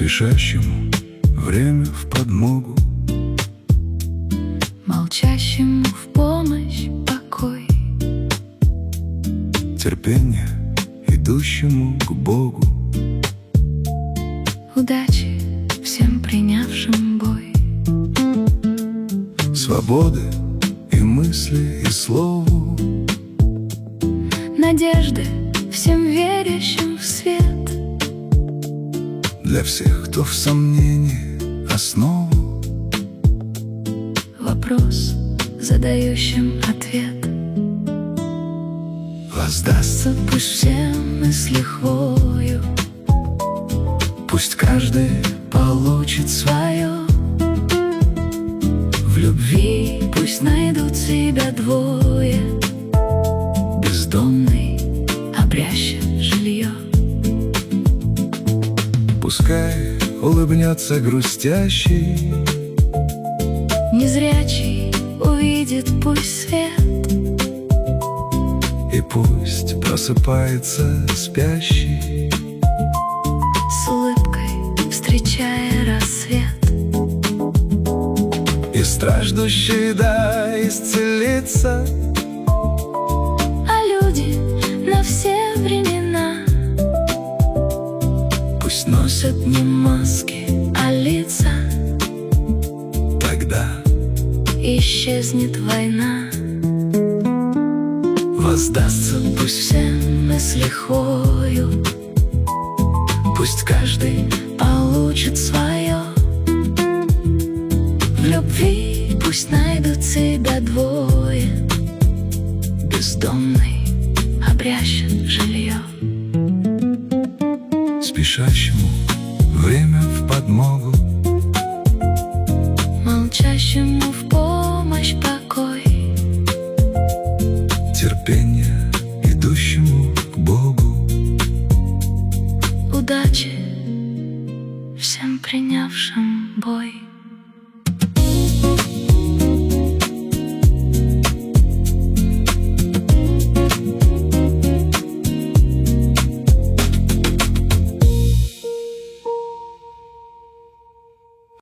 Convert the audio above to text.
Спешащему время в подмогу, молчащему в помощь покой, терпение идущему к Богу, удачи всем принявшим бой, свободы и мысли, и слову, надежды всем верящим в свет, для всех, кто в сомнении основу, вопрос, задающим ответ. воздастся Пусть всем и с лихвою, пусть каждый получит свое. В любви пусть найдут себя двое, бездомный, обрящет жилье. Пускай улыбнется грустящий, Незрячий увидит пусть свет, и пусть просыпается спящий, с улыбкой встречая рассвет. и страждущий да исцелится, А люди на все времена пусть носят не маски, а лица. тогда Исчезнет война, воздастся пусть всем и с лихвою, пусть каждый получит свое. В любви пусть найдут себя двое, бездомный обрящет жилье. спешащему время в подмогу,